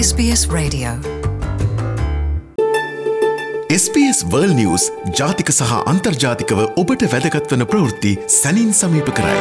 SBS Radio. SBS World News ජාතික සහ අන්තර්ජාතිකව ඔබට වැදගත් වන ප්‍රවෘත්ති සැනින් සමීප කරයි.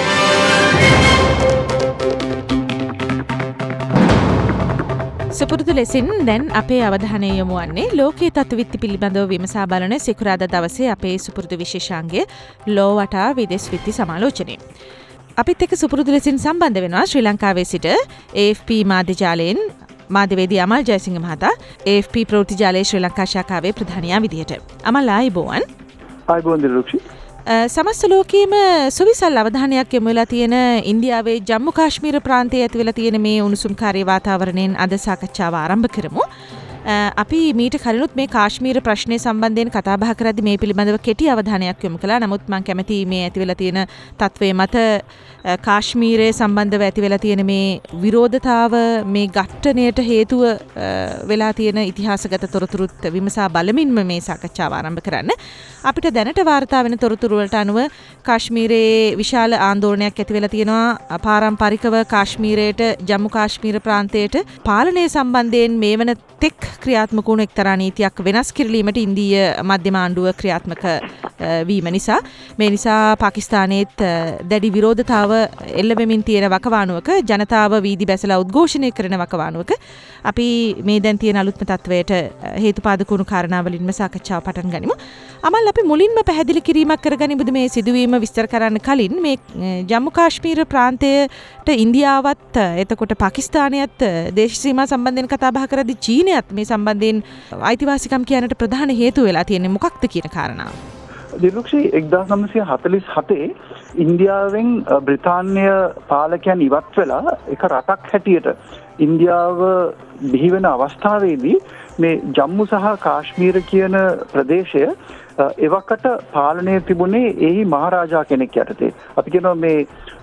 සුපුරුදු ලෙසින් දැන් අපේ අවධානය යොමු වන්නේ ලෝකයේ තත්ත්වවිත්ති පිළිබඳව විමසා බලන සිකුරාදා දවසේ අපේ සුපුරුදු විශේෂාංගය ලෝ වටා විදේශ විත්ති සමාලෝචනය. අපිත් එක්ක සුපුරුදු ලෙසින් සම්බන්ධ වෙනවා ශ්‍රී ලංකාවේ සිට AFP මාධ්‍ය ජාලයෙන් මාධ්‍යවේදී අමල් ජයසිංහ මහතා AFP ප්‍රවෘත්ති ජාලයේ ශ්‍රී ලංකා ශාඛාවේ ප්‍රධානියා විදිහට. අමල් ආයිබෝවන්. ආයිබෝවන් දිරුක්ෂි. සමස්ත ලෝකයේම සුවිසල් අවධානයක් යොමු වෙලා තියෙන ඉන්දියාවේ ජම්මු කාශ්මීර ප්‍රාන්තයේ ඇති වෙලා තියෙන මේ උණුසුම්කාරී වාතාවරණයෙන් අද සාකච්ඡාව ආරම්භ කරමු. අපි මීට කලිනුත් මේ කාශ්මීර ප්‍රශ්නය සම්බන්ධයෙන් කතා බහ කරද්දී මේ පිළිබඳව කෙටි අවධානයක් යොමු කළා. නමුත් මම කැමතියි මේ ඇති වෙලා තියෙන තත්ත්වයේ මත කාශ්මීරයේ සම්බන්ධව ඇති වෙලා තියෙන මේ විරෝධතාව මේ ඝට්ටණයට හේතුව වෙලා තියෙන ඉතිහාසගත තොරතුරුත් විමසා බලමින්ම මේ සාකච්ඡාව ආරම්භ කරන්න. අපිට දැනට වාර්තා වෙන තොරතුරු වලට අනුව කාශ්මීරයේ විශාල ආందోලනයක් ඇති වෙලා තියෙනවා. පාරම්පරිකව කාශ්මීරයට ජම්මු කාශ්මීර ප්‍රාන්තයට පාලනය සම්බන්ධයෙන් මේ වන තෙක් ක්‍රියාත්මක වුණු එක්තරා නීතියක් වෙනස් කිරීමට ඉන්දීය මධ්‍යම ආණ්ඩුව ක්‍රියාත්මක වීම නිසා මේ නිසා පාකිස්තානයේත් දැඩි විරෝධතාව එල්ල වෙමින් තියෙන වකවානුවක ජනතාව වීදි බැසලා උද්ඝෝෂණය කරන වකවානුවක අපි මේ දැන් තියෙන අලුත්ම තත්වයට හේතුපාදක වුණු කාරණාවලින්ම සාකච්ඡාව පටන් ගනිමු. අමල් අපි මුලින්ම පැහැදිලි කිරීමක් කරගනිමුද මේ සිදුවීම විස්තර කරන්න කලින් මේ ජම්මු කාශ්මීර ප්‍රාන්තයට ඉන්දියාවත් එතකොට පාකිස්තානයත් දේශ සීමා සම්බන්ධයෙන් කතා බහ කරද්දී චීනයත් මේ සම්බන්ධයෙන් අයිතිවාසිකම් කියන්නට ප්‍රධාන හේතුව වෙලා තියෙන්නේ මොකක්ද කියන කාරණාව. දිරුක්ෂි 1947 ඉන්දියාවෙන් බ්‍රිතාන්‍ය පාලකයන් ඉවත් වෙලා එක රටක් හැටියට ඉන්දියාව බිහි වෙන අවස්ථාවේදී මේ ජම්මු සහ කාශ්මීර කියන ප්‍රදේශය එවකට පාලනය තිබුණේ එහි මහරජා කෙනෙක් යටතේ. අපි කියනවා මේ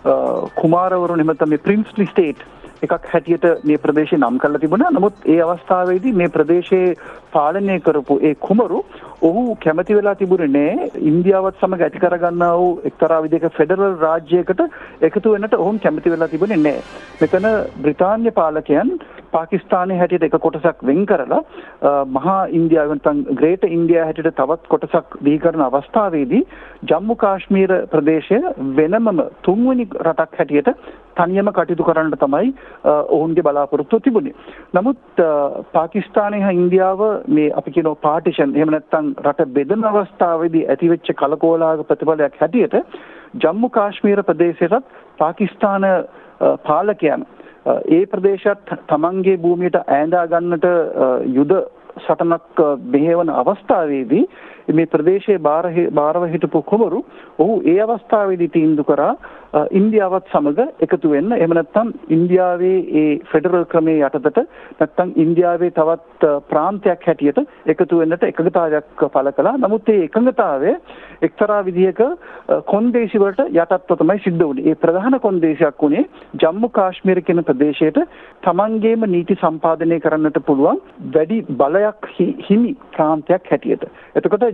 කුමාරවරු නිමත මේ ප්‍රින්ස්ලි ස්ටේට් එකක් හැටියට මේ ප්‍රදේශය නම් කරලා තිබුණා. නමුත් ඒ අවස්ථාවේදී මේ ප්‍රදේශයේ පාලනය කරපු ඒ කුමරු ඔහු කැමති වෙලා තිබුණේ නෑ ඉන්දියාවත් සමග ඇති කරගන්නා වූ එක්තරා විදිහක ෆෙඩරල් රාජ්‍යයකට එකතු වෙන්නට ඔවුන් කැමති වෙලා තිබුණේ නෑ. මෙතන බ්‍රිතාන්‍ය පාලකයන් පාකිස්තානයේ හැටියට එක කොටසක් වෙන් කරලා මහා ඉන්දියාව නැත්නම් ග්‍රේටර් ඉන්දියා හැටියට තවත් කොටසක් දී කරන අවස්ථාවේදී ජම්මු කාශ්මීර ප්‍රදේශය වෙනමම තුන්වෙනි රටක් හැටියට තනියම කටයුතු කරන්න තමයි ඔවුන්ගේ බලාපොරොත්තුව තිබුණේ. නමුත් පාකිස්තානය හා ඉන්දියාව මේ අපි කියන පාටිෂන් එහෙම නැත්නම් රට බෙදන අවස්ථාවේදී ඇතිවෙච්ච කලකෝලාහල ප්‍රතිඵලයක් හැටියට ජම්මු කාශ්මීර ප්‍රදේශයටත් පාකිස්තාන පාලකයන් ඒ ප්‍රදේශත් තමන්ගේ භූමියට ඈඳා ගන්නට යුද සටනක් මෙහෙවන අවස්ථාවේදී මේ ප්‍රදේශයේ බාරව හිටපු කුමරු ඔහු ඒ අවස්ථාවේදී තීන්දුව කරා ඉන්දියාවත් සමග එකතු වෙන්න. එහෙම නැත්නම් ඉන්දියාවේ ඒ ෆෙඩරල් ක්‍රමයේ යටතට නැත්නම් ඉන්දියාවේ තවත් ප්‍රාන්තයක් හැටියට එකතු වෙන්නට එකඟතාවයක් පළ කළා. නමුත් මේ එකඟතාවය එක්තරා විදිහක කොන්දේසි වලට යටත්ව තමයි සිද්ධ වුණේ. ඒ ප්‍රධාන කොන්දේසියක් වුණේ ජම්මු කාශ්මීර කියන ප්‍රදේශයට තමන්ගේම නීති සම්පාදනය කරන්නට පුළුවන් වැඩි බලයක් හිමි ප්‍රාන්තයක් හැටියට. එතකොට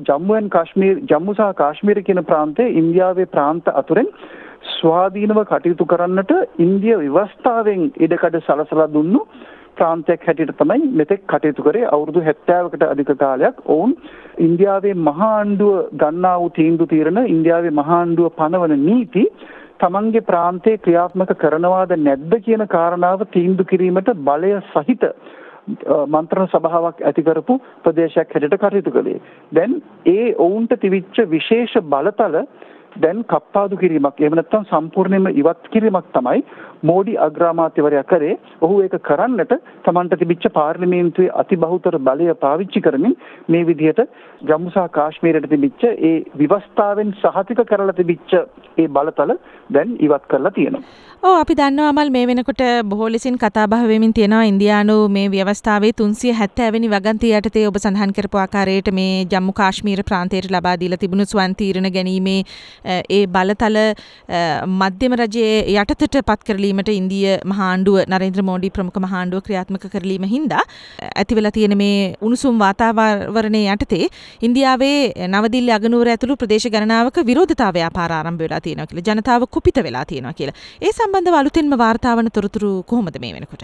ජම්මු සහ කාශ්මීර කියන ප්‍රාන්තය ඉන්දියාවේ ප්‍රාන්ත අතුරෙන් ස්වාධීනව කටයුතු කරන්නට ඉන්දිය ව්‍යවස්ථාවෙන් ඉඩකඩ සලසලා දුන්නු ප්‍රාන්තයක් හැටියට තමයි මෙතෙක් කටයුතු කරේ. අවුරුදු 70කට අධික කාලයක් ඔවුන් ඉන්දියාවේ මහා ආණ්ඩුව ගන්නා වූ තීන්දුව తీරන ඉන්දියාවේ මහා ආණ්ඩුව පනවන නීති තමන්ගේ ප්‍රාන්තයේ ක්‍රියාත්මක කරනවාද නැද්ද කියන කාරණාව තීන්දුව කිරීමට බලය සහිත මන්ත්‍රණ සභාවක් ඇති කරපු ප්‍රදේශයක් හැටියට කටයුතු කළේ. දැන් ඒ ඔවුන්ට තිබිච්ච විශේෂ බලතල දැන් කප්පාදු කිරීමක් එහෙම නැත්නම් සම්පූර්ණයෙන්ම ඉවත් කිරීමක් තමයි මෝඩි අග්‍රාමාත්‍යවරයා කරේ. ඔහු ඒක කරන්නට තමන්ට තිබිච්ච පාර්ලිමේන්තුවේ අතිබහුතර බලය පාවිච්චි කරමින් මේ විදිහට ජම්මු සහ කාශ්මීරයට තිබිච්ච ඒ විවස්ථාවෙන් සහතික කරලා තිබිච්ච ඒ බලතල දැන් ඉවත් කරලා තියෙනවා. ඔව් අපි දන්නවා අමල් මේ වෙනකොට බොහෝ ලෙසින් කතා බහ වෙමින් තියෙනවා ඉන්දියානු මේ ව්‍යවස්ථාවේ 370 වෙනි වගන්තිය යටතේ ඔබ සඳහන් කරපු ආකාරයට මේ ජම්මු කාශ්මීර ප්‍රාන්තයට ලබා දීලා තිබුණු ස්වයං තීරණ ගැනීමේ ඒ බලතල මධ්‍යම රජයේ යටතට පත් කරලීමට ඉන්දිය මහා ආණ්ඩුව නරේන්ද්‍ර මෝඩි ප්‍රමුඛ මහා ආණ්ඩුව ක්‍රියාත්මක කරලීම හින්දා ඇති වෙලා තියෙන මේ උණුසුම් වාතාවරණයේ යටතේ ඉන්දියාවේ නවදිල්ලි අගනුවර ඇතුළු ප්‍රදේශ ගණනාවක විරෝධතා ව්‍යාපාර ආරම්භ වෙලා තියෙනවා කියලා ජනතාව කුපිත වෙලා තියෙනවා කියලා. ඒ සම්බන්ධව අලුතින්ම වාර්තා වන තොරතුරු කොහොමද මේ වෙනකොට?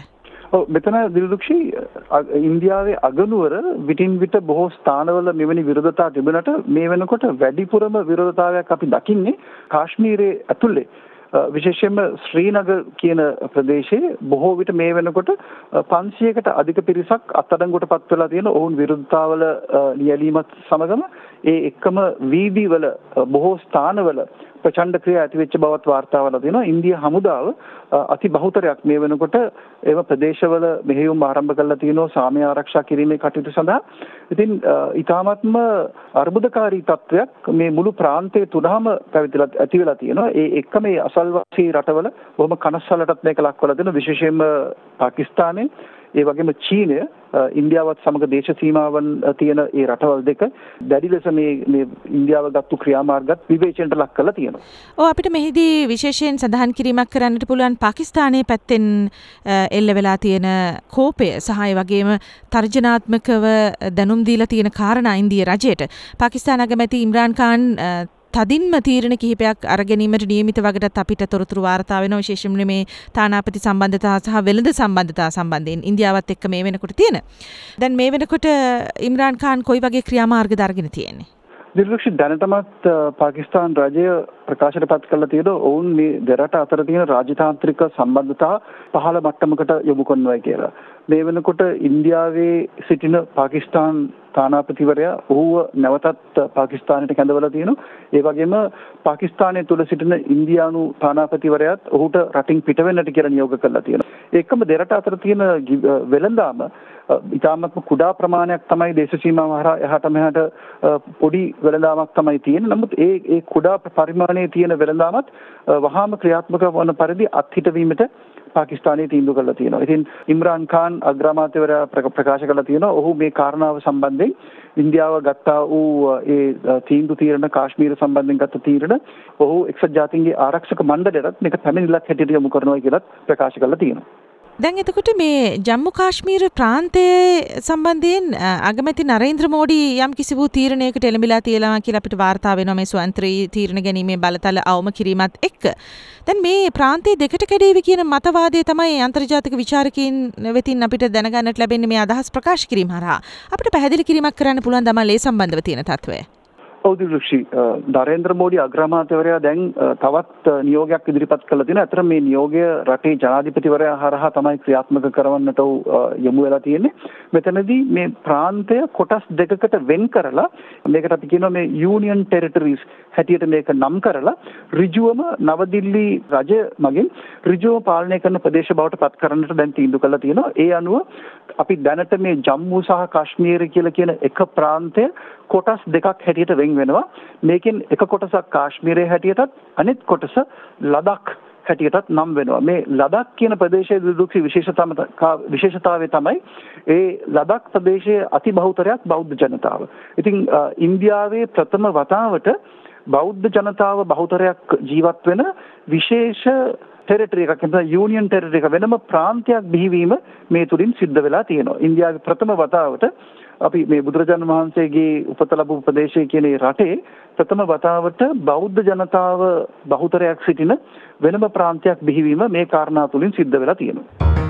මෙතන දිලුක්ෂි ඉන්දියාවේ අගනුවර විටින් විට බොහෝ ස්ථානවල මෙවැනි විරෝධතා තිබුණට මේ වෙනකොට වැඩිපුරම විරෝධතාවයක් අපි දකින්නේ කාශ්මීරයේ ඇතුළේ විශේෂයෙන්ම ශ්‍රීනගර කියන ප්‍රදේශයේ බොහෝ විට මේ වෙනකොට 500කට අධික පිරිසක් අත්අඩංගුවට පත් වෙලා තියෙන ඔවුන් විරුද්ධතාවල ලියලීමත් සමගම ඒ එක්කම වීදිවල බොහෝ ස්ථානවල ප්‍රචණ්ඩ ක්‍රියා ඇති වෙච්ච බවත් වාර්තා වෙලා තියෙනවා. ඉන්දියා හමුදාව අති බහුතරයක් මේ වෙනකොට ඒව ප්‍රදේශවල මෙහෙයුම් ආරම්භ කරලා තියෙනවා සාමය ආරක්ෂා කිරීමේ කටයුතු සඳහා. ඉතින් ඊටාත්ම අර්බුදකාරී තත්වයක් මේ මුළු ප්‍රාන්තයේ තුනම පැවතිලා ඇති වෙලා තියෙනවා. ඒ එක්කම මේ අසල්වාසී රටවල බොහොම කනස්සල්ලටත් මේක ලක්වලා දෙනවා. විශේෂයෙන්ම පාකිස්තානයේ ඒ වගේම චීනය ඉන්දියාවත් සමග දේශ සීමාවන් තියෙන ඒ රටවල් දෙක දැඩි ලෙස මේ ඉන්දියාව ගත්තු ක්‍රියාමාර්ගත් විවේචනයට ලක් කරලා තියෙනවා. අපිට මෙහිදී විශේෂයෙන් සඳහන් කිරීමක් කරන්නට පුළුවන් පාකිස්තානයේ පැත්තෙන් එල්ල වෙලා තියෙන කෝපය සහ ඒ වගේම තර්ජනාත්මකව දැනුම් දීලා තියෙන කාරණා ඉන්දියා රජයට. පාකිස්තාන අගමැති ඉම්රාන් ඛාන් තදින්ම තීරණ කිහිපයක් අරගැනීමට නියමිත වගටත් අපිට තොරතුරු වාර්තා වෙනවා විශේෂයෙන්ම මේ තානාපති සම්බන්ධතා සහ වෙළඳ සම්බන්ධතා සම්බන්ධයෙන් ඉන්දියාවත් එක්ක මේ වෙනකොට තියෙන. දැන් මේ වෙනකොට ඉම්රාන් ඛාන් කොයි වගේ ක්‍රියාමාර්ගද අරගෙන තියෙන්නේ? දිලුක්ෂි දැනටමත් පාකිස්තාන රජය ප්‍රකාශයට පත් කරලා තියෙනවා ඔවුන් මේ දෙරට අතර තියෙන රාජතාන්ත්‍රික සම්බන්ධතා පහළ මට්ටමකට යොමු කරනවා කියලා. මේ වෙනකොට ඉන්දියාවේ සිටින පාකිස්තාන් තානාපතිවරයා ඔහුව නැවතත් පාකිස්තානයට කැඳවලා තියෙනවා. ඒ වගේම පාකිස්තානයේ තුල සිටින ඉන්දියානු තානාපතිවරයාත් ඔහුට රටින් පිට වෙන්නට කියලා නියෝග කරලා තියෙනවා. ඒකම දෙරට අතර තියෙන වෙළඳාම ඉතාමත්ම කුඩා ප්‍රමාණයක් තමයි දේශ සීමාව හරහා එහාට මෙහාට පොඩි වෙළඳාමක් තමයි තියෙන්නේ. නමුත් ඒ කුඩා පරිමාණයේ තියෙන වෙළඳාමත් වහාම ක්‍රියාත්මක වන පරිදි අත්හිටවීමට පාකිස්තානයේ තීන්දුව කරලා තියෙනවා. ඉතින් ඉම්රාන් ඛාන් අග්‍රාමාත්‍යවරයා ප්‍රකාශ කරලා තියෙනවා ඔහු මේ කාරණාව සම්බන්ධයෙන් ඉන්දියාව ගත්තා වූ ඒ තීරණ කාශ්මීර සම්බන්ධයෙන් ගත්ත තීරණ ඔහු එක්සත් ජාතීන්ගේ ආරක්ෂක මණ්ඩලයටත් මේක පැමිණිල්ලක් හැටියට යොමු කරනවා කියලා ප්‍රකාශ කරලා තියෙනවා. දැන් එතකොට මේ ජම්මු කාශ්මීර ප්‍රාන්තයේ සම්බන්ධයෙන් අගමැති නරේන්ද්‍ර මෝඩි යම් කිසි වූ තීරණයකට එළඹිලා තියෙනවා කියලා අපිට වාර්තා වෙනවා මේ ස්වයංත්‍රී තීරණ ගැනීමේ බලතල අවම කිරීමත් එක්ක. දැන් මේ ප්‍රාන්තයේ දෙකට කැඩේවි කියන මතවාදය තමයි අන්තර්ජාතික විචාරකයන් වෙතින් අපිට දැනගන්නට ලැබෙන්නේ මේ අදහස් ප්‍රකාශ කිරීම හරහා. අපිට පැහැදිලි කිරීමක් කරන්න පුළුවන් දමල් ඒ සම්බන්ධව තියෙන තත්වය. දිලුක්ෂි නරේන්ද්‍ර මෝඩි අග්‍රාමාත්‍යවරයා දැන් තවත් නියෝගයක් ඉදිරිපත් කළා තියෙනවා. අතර මේ නියෝගය රටේ ජනාධිපතිවරයා හරහා තමයි ක්‍රියාත්මක කරවන්නට යොමු වෙලා තියෙන්නේ. මෙතනදී මේ ප්‍රාන්තය කොටස් දෙකකට වෙන් කරලා මේකට අපි කියනවා මේ යූනියන් ටෙරිටරිස් හැටියට මේක නම් කරලා ඍජුවම නවදිල්ලි රජය මගින් ඍජුවම පාලනය කරන ප්‍රදේශ බවට පත් කරන්නට දැන් තීන්දුව කළා තියෙනවා. ඒ අනුව අපි දැනට මේ ජම්මු සහ කාශ්මීර කියලා කියන එක ප්‍රාන්තය කොටස් දෙකක් හැටියට වෙන් වෙනවා. මේකෙන් එක කොටසක් කාශ්මීරයේ හැටියටත් අනෙත් කොටස ලදක් හැටියටත් නම් වෙනවා. මේ ලදක් කියන ප්‍රදේශයේ දුක්ඛ විශේෂතාවය තමයි ඒ ලදක් ප්‍රදේශයේ අති බහුතරයක් බෞද්ධ ජනතාව. ඉතින් ඉන්දියාවේ ප්‍රථම වතාවට බෞද්ධ ජනතාව බහුතරයක් ජීවත් වෙන විශේෂ ටෙරිටරි එකක් නැත්නම් යූනියන් ටෙරිටරි එක වෙනම ප්‍රාන්තයක් බිහිවීම මේ තුලින් සිද්ධ වෙලා තියෙනවා. ඉන්දියාවේ ප්‍රථම වතාවට අපි මේ බුදුරජාණන් වහන්සේගේ උපත ලැබූ ප්‍රදේශයේ කියන රටේ ප්‍රථම වතාවට බෞද්ධ ජනතාව බහුතරයක් සිටින වෙනම ප්‍රාන්තයක් බිහිවීම මේ කාරණා තුලින් සිද්ධ වෙලා තියෙනවා.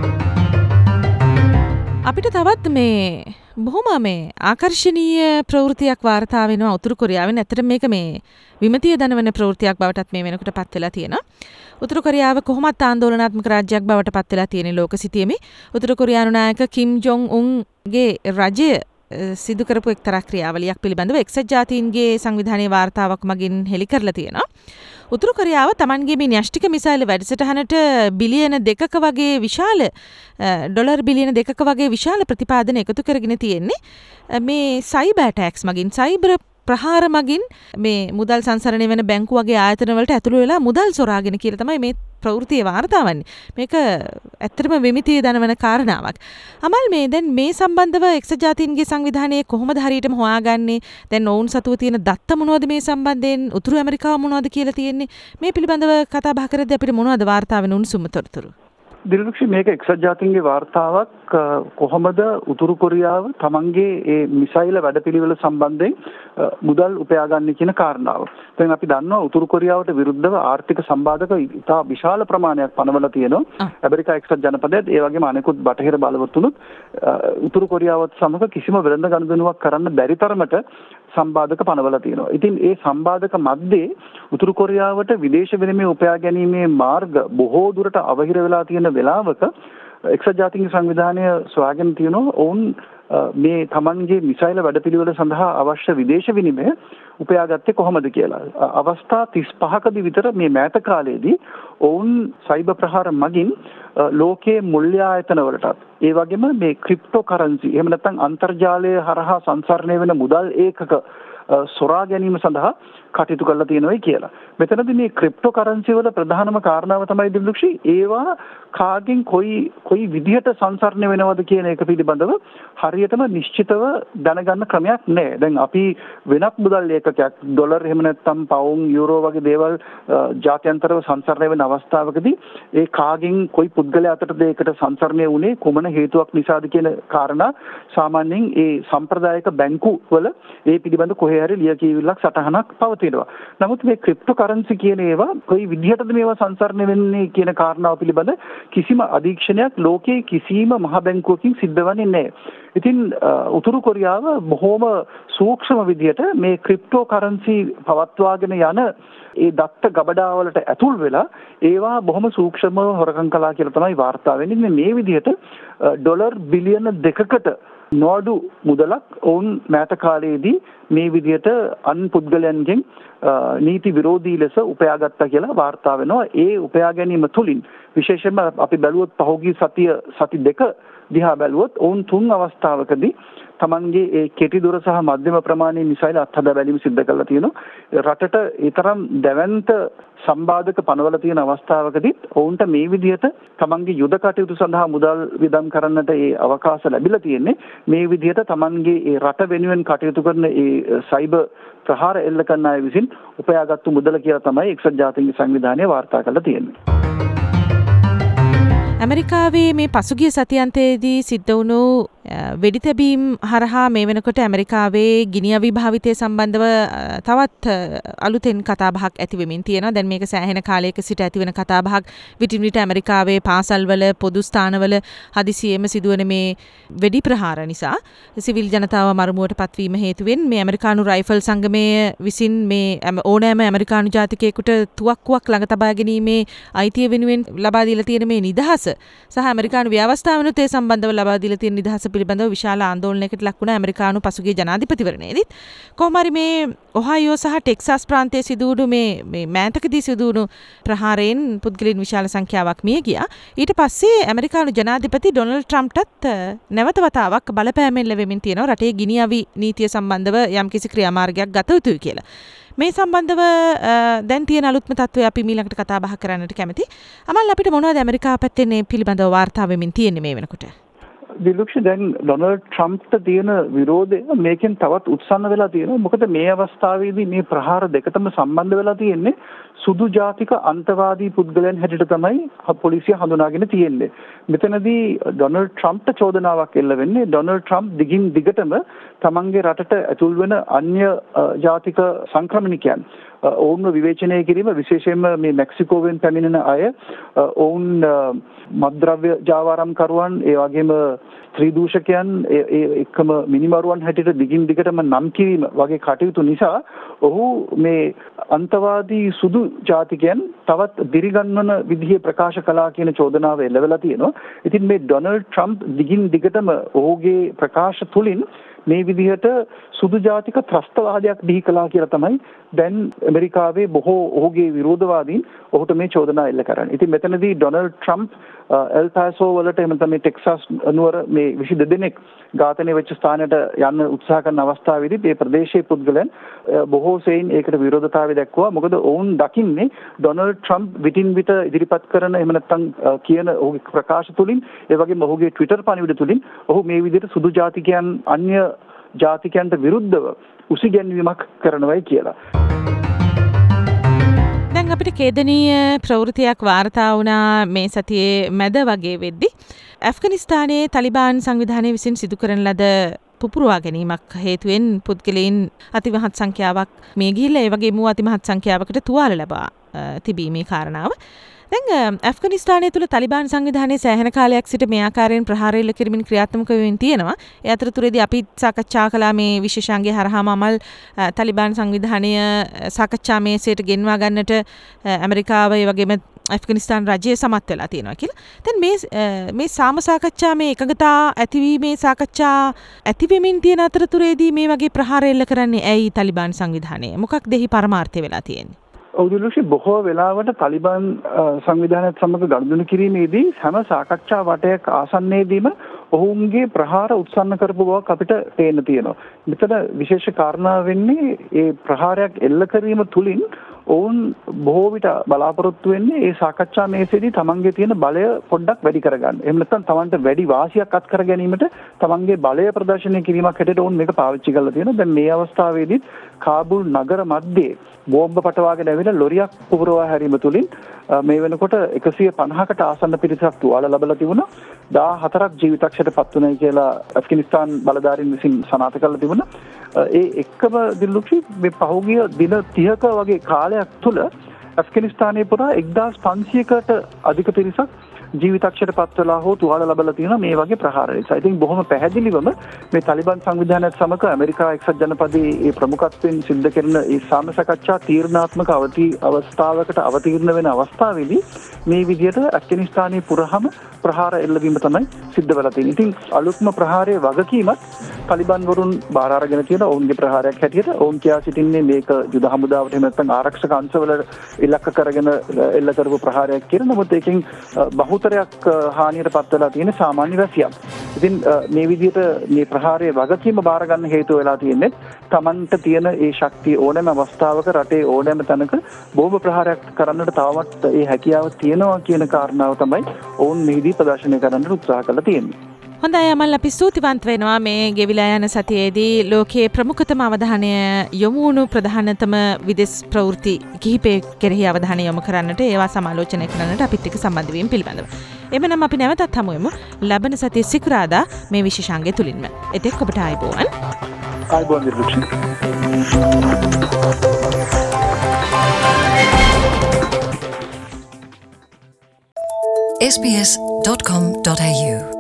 අපිට තවත් මේ බොහොම මේ ආකර්ශනීය ප්‍රවෘත්තියක් වාර්තා වෙනවා උතුරු කොරියාවෙන්. ඇත්තටම මේක මේ විමතිය දනවන ප්‍රවෘත්තියක් බවටත් මේ වෙනකොට පත් වෙලා තියෙනවා. උතුරු කොරියාව කොහොමත් ආందోලනාත්මක රාජ්‍යයක් බවට පත් වෙලා තියෙන ලෝක සිතියමේ උතුරු කොරියානු නායක කිම් ජොන් උන්ගේ රජය සිදු කරපු එක්තරා ක්‍රියාවලියක් පිළිබඳව එක්සත් ජාතීන්ගේ සංවිධානයේ වාර්තාවක් මගින් හෙළි කරලා තියෙනවා. උතුරු කොරියාව තමන්ගේ මේ න්‍යෂ්ටික මිසයිල් වැඩසටහනට බිලියන 2ක වගේ විශාල ඩොලර් බිලියන 2ක වගේ විශාල ප්‍රතිපාදන එකතු කරගෙන තියෙන්නේ මේ සයිබර් ඇටැක්ස් මගින් සයිබර් ප්‍රහාර මගින් මේ මුදල් සංසරණය වෙන බැංකු වගේ ආයතන වලට ඇතුළු වෙලා මුදල් සොරාගෙන කියලා තමයි මේ ප්‍රවෘත්තියේ වාර්තා වන්නේ. මේක ඇත්තටම විමිතිය දනවන කාරණාවක්. අමල් මේ දැන් මේ සම්බන්ධව එක්සත් ජාතීන්ගේ සංවිධානයේ කොහොමද හරියටම හොයාගන්නේ? දැන් ඔවුන් සතුව තියෙන දත්ත මොනවද මේ සම්බන්ධයෙන්? උතුරු ඇමරිකාව මොනවද කියලා තියෙන්නේ? මේ පිළිබඳව කතා බහ කරද්දී අපිට මොනවද වාර්තා වෙන උණුසුම් තොරතුරු? දිලුක්ෂි මේක එක්සත් ජාතීන්ගේ වාර්තාවක් කොහොමද උතුරු කොරියාව තමන්ගේ ඒ මිසයිල වැඩපිළිවෙල සම්බන්ධයෙන් මුදල් උපයාගන්නේ කියන කාරණාව. දැන් අපි දන්නවා උතුරු කොරියාවට විරුද්ධව ආර්ථික සම්බාධක ඉතා විශාල ප්‍රමාණයක් පනවලා තියෙනවා. ඇමරිකා එක්සත් ජනපදයේත් ඒ වගේම අනෙකුත් බටහිර බලවත්තුනුත් උතුරු කොරියාවත් සමග කිසිම වෙළඳ ගනුදෙනුවක් කරන්න බැරි තරමට සම්බාධක පනවලා තියෙනවා. ඉතින් ඒ සම්බාධක මැද්දේ උතුරු කොරියාවට විදේශ විනිමය උපයා ගැනීමේ මාර්ග බොහෝ දුරට අවහිර වෙලා තියෙන වෙලාවක එක්සත් ජාතීන්ගේ සංවිධානය සොයාගෙන තියෙනවා ඔවුන් මේ තමන්ගේ මිසයිල වැඩපිළිවෙල සඳහා අවශ්‍ය විදේශ විනිමය උපයාගත්තේ කොහොමද කියලා. අවස්ථා 35කදී විතර මේ මෑත කාලයේදී ඔවුන් සයිබර් ප්‍රහාර මගින් ලෝකයේ මුල්‍ය ආයතන වලටත් ඒ වගේම මේ ක්‍රිප්ටෝ කරන්සි එහෙම නැත්නම් අන්තර්ජාලය හරහා සංසරණය වෙන මුදල් ඒකක සොරා ගැනීම සඳහා කටයුතු කරලා තියෙනවායි කියලා. මෙතනදී මේ ක්‍රිප්ටෝ කරන්සි වල ප්‍රධානම කාරණාව තමයි දිලුක්ෂි ඒවා කාගෙන් කොයි විදිහට සංසරණය වෙනවද කියන එක පිළිබඳව හරියටම නිශ්චිතව දැනගන්න ක්‍රමයක් නැහැ. දැන් අපි වෙනත් මුදල් ඒකකයක් ඩොලර් එහෙම නැත්නම් පවුන් යුරෝ වගේ දේවල් ජාත්‍යන්තරව සංසරණය වෙන අවස්ථාවකදී ඒ කාගෙන් කොයි පුද්ගලයා අතටද ඒකට සංසරණය වුණේ කොමන හේතුවක් නිසාද කියන කාරණා සාමාන්‍යයෙන් ඒ සම්ප්‍රදායික බැංකු වල ඒ පිළිබඳ කොහේ හරි ලියකියවිල්ලක් සටහනක් පවතිනවා. නමුත් මේ ක්‍රිප්ටෝ කරන්සි කියන ඒවා කොයි විදිහටද මේවා සංසරණය වෙන්නේ කියන කාරණාව පිළිබඳ කිසිම අධීක්ෂණයක් ලෝකයේ කිසිම මහ බැංකුවකින් සිද්ධ වෙන්නේ නැහැ. ඉතින් උතුරු කොරියාව බොහොම සූක්ෂම විදිහට මේ ක්‍රිප්ටෝ කරන්සි පවත්වාගෙන යන ඒ දත්ත ගබඩාවලට ඇතුල් වෙලා ඒවා බොහොම සූක්ෂමව හොරකම් කළා කියලා තමයි වාර්තා වෙන්නේ. මේ විදිහට ඩොලර් බිලියන 2කට නොඅඩු මුදලක් ඔවුන් මෑත කාලයේදී මේ විදිහට අන් පුද්ගලයන්ගෙන් නීති විරෝධී ලෙස උපයාගත්තා කියලා වාර්තා වෙනවා. ඒ උපයා ගැනීම තුලින් විශේෂයෙන්ම අපි බැලුවොත් පහුගිය සති දෙක දිහා බැලුවොත් ඔවුන් 3 අවස්ථාවකදී තමන්ගේ ඒ කෙටි දුර සහ මධ්‍යම ප්‍රමාණයේ මිසයිල් අත්හදා බැලීම සිද්ධ කරලා තියෙනවා. රටට ඊතරම් දැවැන්ත සම්බාධක පනවලා තියෙන අවස්ථාවකදීත් ඔවුන්ට මේ විදිහට තමන්ගේ යුද කටයුතු සඳහා මුදල් වියදම් කරන්නට ඒ අවකාශ ලැබිලා තියෙන්නේ. මේ විදිහට තමන්ගේ ඒ රට වෙනුවෙන් කටයුතු කරන ඒ සයිබර් ප්‍රහාර එල්ල කරන අය විසින් උපයාගත්තු මුදල කියලා තමයි එක්සත් ජාතීන්ගේ සංවිධානය වාර්තා කරලා තියෙන්නේ. ඇමරිකාවේ මේ පසුගිය සතියන්තයේදී සිද්ධ වුණු වෙඩි තැබීම් හරහා මේ වෙනකොට ඇමරිකාවේ ගිනි අවි භාවිතය සම්බන්ධව තවත් අලුතෙන් කතාබහක් ඇති වෙමින් තියෙනවා. දැන් මේක සෑහෙන කාලයක සිට ඇති වෙන කතාබහක්. විටින් විට ඇමරිකාවේ පාසල්වල පොදු ස්ථානවල හදිසියෙම සිදුවන මේ වෙඩි ප්‍රහාර නිසා සිවිල් ජනතාව මරුමුවට පත්වීම හේතුවෙන් මේ ඇමරිකානු රයිෆල් සංගමය විසින් මේ ඕනෑම ඇමරිකානු ජාතිකයෙකුට තුවක්කුවක් ළඟ තබා ගැනීමේ අයිතිය වෙනුවෙන් ලබා දීලා තියෙන මේ නිදහස සහ ඇමරිකානු ව්‍යවස්ථාවනුත් ඒ සම්බන්ධව ලබා දීලා තියෙන නිදහස පිළිබඳව විශාල ආందోලනයකට ලක් වුණ ඇමරිකානු පසුගිය ජනාධිපතිවරණයේදීත් කොහොම හරි මේ ඔහායෝ සහ ටෙක්සාස් ප්‍රාන්තයේ සිදුවුණු මේ මෑතකදී සිදුවුණු ප්‍රහාරයෙන් පුද්ගලයන් විශාල සංඛ්‍යාවක් මිය ගියා. ඊට පස්සේ ඇමරිකානු ජනාධිපති ඩොනල්ඩ් ට්‍රම්ප්ටත් නැවත වතාවක් බලපෑමෙන් ලැබෙමින් තියෙනවා රටේ ගිනි අවි නීතිය සම්බන්ධව යම්කිසි ක්‍රියාමාර්ගයක් ගත යුතුයි කියලා. මේ සම්බන්ධව දැන් තියෙන අලුත්ම තත්ත්වය අපි ඊළඟට කතා බහ කරන්නට කැමති. අමල් අපිට මොනවද ඇමරිකාව පැත්තෙන් මේ පිළිබඳව වාර්තා වෙමින් තියෙන්නේ මේ වෙනකොට? දිලුක්ෂ දැන් ඩොනල්ඩ් ට්‍රම්ප්ට තියෙන විරෝධය මේකෙන් තවත් උත්සන්න වෙලා තියෙනවා. මොකද මේ අවස්ථාවේදී මේ ප්‍රහාර දෙකටම සම්බන්ධ වෙලා තියෙන්නේ සුදු ජාතික අන්තවාදී පුද්ගලයන් හැටියට තමයි පොලිසිය හඳුනාගෙන තියෙන්නේ. මෙතනදී ඩොනල්ඩ් ට්‍රම්ප්ට චෝදනාවක් එල්ල වෙන්නේ ඩොනල්ඩ් ට්‍රම්ප් දිගින් දිගටම තමන්ගේ රටට ඇතුල් වෙන අන්‍ය ජාතික සංක්‍රමණිකයන් ඔවුන්ව විවේචනය කිරීම විශේෂයෙන්ම මේ මෙක්සිකෝවෙන් පැමිණෙන අය ඔවුන් මත්ද්‍රව්‍ය ජාවාරම්කරුවන් ඒ වගේම ස්ත්‍රී දූෂකයන් එක්කම මිනිමරුවන් හැටියට දිගින් දිගටම නම් කිරීම වගේ කටයුතු නිසා ඔහු මේ අන්තවාදී සුදු ජාතිකයන් තවත් දිරිගන්වන විදිහේ ප්‍රකාශ කළා කියන චෝදනාව එල්ලවෙලා තියෙනවා. ඉතින් මේ ඩොනල්ඩ් ට්‍රම්ප් දිගින් දිගටම ඔහුගේ ප්‍රකාශ තුලින් මේ විදිහට සුදු ජාතික ත්‍රස්තවාදයක් බිහි කළා කියලා තමයි දැන් ඇමරිකාවේ බොහෝ ඔහුගේ විරෝධවාදීන් ඔහුට මේ චෝදනා එල්ල කරන්නේ. ඉතින් මෙතනදී ඩොනල්ඩ් ට්‍රම්ප් එල් පාසෝ වලට එමෙන්න මේ ටෙක්සාස් නුවර මේ 22 දෙනෙක් ඝාතනය වෙච්ච ස්ථානයට යන්න උත්සාහ කරන අවස්ථාවේදී මේ ප්‍රදේශයේ පුද්ගලයන් බොහෝ සෙයින් ඒකට විරෝධතාවය දැක්වුවා. මොකද ඔවුන් දකින්නේ ඩොනල්ඩ් ට්‍රම්ප් විටින් විට ඉදිරිපත් කරන එහෙම නැත්නම් කියන ඔහුගේ ප්‍රකාශ තුලින් ඒ වගේම ඔහුගේ ට්විටර් පණිවිඩ තුලින් ඔහු මේ විදිහට සුදු ජාතිකයන් අන්‍ය ජාතිකයන්ට විරුද්ධව උසිගැන්වීමක් කරනවායි කියලා. දැන් අපිට කේදනීය ප්‍රවෘතියක් වාර්තා වුණා මේ සතියේ මැද වගේ වෙද්දි ඇෆ්ගනිස්තානයේ තලිබාන් සංවිධානය විසින් සිදු කරන ලද පුපුරවා ගැනීමක් හේතුවෙන් පුද්ගලයන් අතිමහත් සංඛ්‍යාවක් මේ ගිහිල්ලා ඒ වගේම අතිමහත් සංඛ්‍යාවකට තුවාල ලබා තිබීමේ කාරණාව. දැන් ඇෆ්ගනිස්තානය තුළ තලිබාන් සංවිධානයේ සෑහෙන කාලයක් සිට මේ ආකාරයෙන් ප්‍රහාර එල්ල කිරීමෙන් ක්‍රියාත්මක වෙමින් තියෙනවා. ඒ අතරතුරේදී අපි සාකච්ඡා කළා මේ විශේෂාංගය හරහාම අමල් තලිබාන් සංවිධානය සාකච්ඡා මේසයට ගෙන්වා ගන්නට ඇමරිකාව ඒ වගේම ඇෆ්ගනිස්තාන් රජය සමත් වෙලා තියෙනවා කියලා. දැන් මේ සාම සාකච්ඡා මේ එකගතා ඇතිවීමේ සාකච්ඡා ඇතිවෙමින් තියෙන අතරතුරේදී මේ වගේ ප්‍රහාර එල්ල කරන්නේ ඇයි තලිබාන් සංවිධානය? මොකක්ද එහි පරමාර්ථය වෙලා තියෙන්නේ? ඔවුදුලුෂි බොහෝ වෙලාවට තලිබාන් සංවිධානයත් සමග ගනුදෙනු කිරීමේදී හැම සාකච්ඡා වටයක් ආසන්නයේදීම ඔවුන්ගේ ප්‍රහාර උත්සන්න කරපු බවක් අපිට පේන්න තියෙනවා. මෙතන විශේෂ කාරණා වෙන්නේ ඒ ප්‍රහාරයක් එල්ල කිරීම තුලින් ඔවුන් බොහෝ විට බලාපොරොත්තු වෙන්නේ ඒ සාකච්ඡා මේසෙදී තමන්ගේ තියෙන බලය පොඩ්ඩක් වැඩි කරගන්න. එහෙම නැත්නම් තමන්ට වැඩි වාසියක් අත් කර ගැනීමට තමන්ගේ බලය ප්‍රදර්ශනය කිරීමක් හැටියට ඔවුන් මේක පාවිච්චි කරලා තියෙනවා. දැන් මේ අවස්ථාවේදී කාබුල් නගර මැද්දේ බෝම්බ පටවාගෙන ඇවිල්ලා ලොරියක් පුපුරවා හැරීම තුලින් මේ වෙනකොට 150කට ආසන්න පිරිසක් තුවාල ලැබලා තිබුණා. 14ක් ජීවිතක්ෂයට පත් වුණයි කියලා ඇෆ්ගනිස්තාන් බලධාරීන් විසින් සනාථ කරලා තිබුණා. ඒ එක්කම දිල්ලුක්ෂි මේ පහුගිය දින 30ක වගේ කාලයක් තුල ඇෆ්ගනිස්තානයේ පුරා 1500කට අධික පිරිසක් ජීවිතක්ෂයට පත් වෙලා හෝ තුවාල ලැබලා තියෙනවා මේ වගේ ප්‍රහාර නිසා. ඉතින් බොහොම පැහැදිලිවම මේ තලිබාන් සංවිධානයත් සමග ඇමරිකා එක්සත් ජනපදයේ ඒ ප්‍රමුඛත්වයෙන් සිද්ධ කරන ඒ සාම සාකච්ඡා තීරණාත්මක අවස්ථාවකට අවතීර්ණ වෙන අවස්ථාවේදී මේ විදිහට ඇෆ්ගනිස්තානයේ පුරාම ප්‍රහාර එල්ලවීම තමයි සිද්ධ වෙලා තියෙන්නේ. ඉතින් අලුත්ම ප්‍රහාරයේ වගකීමත් තලිබාන් වරුන් බාර අරගෙන තියෙන ඔවුන්ගේ ප්‍රහාරයක් හැටියට ඔවුන් කියා සිටින්නේ මේක යුද හමුදාවට එහෙම නැත්නම් ආරක්ෂක අංශවල ඉලක්ක කරගෙන එල්ල කරපු ප්‍රහාරයක් කියලා. නමුත් ඒකෙන් බහුතරයක් හානියට පත් වෙලා තියෙන සාමාන්‍ය වැසියන්. ඉතින් මේ විදිහට මේ ප්‍රහාරයේ වගකීම බාර ගන්න හේතුව වෙලා තියෙන්නේ තමන්ට තියෙන ඒ ශක්තිය ඕනෑම අවස්ථාවක රටේ ඕනෑම තැනක බෝම්බ ප්‍රහාරයක් කරන්නට තවමත් ඒ හැකියාව තියෙනවා කියන කාරණාව තමයි ඔවුන් මෙහිදී ප්‍රදර්ශනය කරන්නට උත්සාහ කරලා තියෙන්නේ. හොඳයි අමල්, අපි ස්තුතිවන්ත වෙනවා මේ ගෙවිලා යන සතියේදී ලෝකයේ ප්‍රමුඛතම අවධානය යොමු වුණු ප්‍රධානතම විදේශ ප්‍රවෘත්ති කිහිපයක් කෙරෙහි අවධානය යොමු කරන්නට ඒවා සමාලෝචනය කරන්නට අපිත් එක්ක සම්බන්ධ වීම පිළිබඳව. එමනම් අපි නැවතත් හමු වෙමු ලබන සතියේ සිකුරාදා මේ විශේෂාංගය තුලින්ම. එතෙක් ඔබට ආයුබෝවන්. ආයුබෝවන් දිරුක්ෂි. sbs.com.au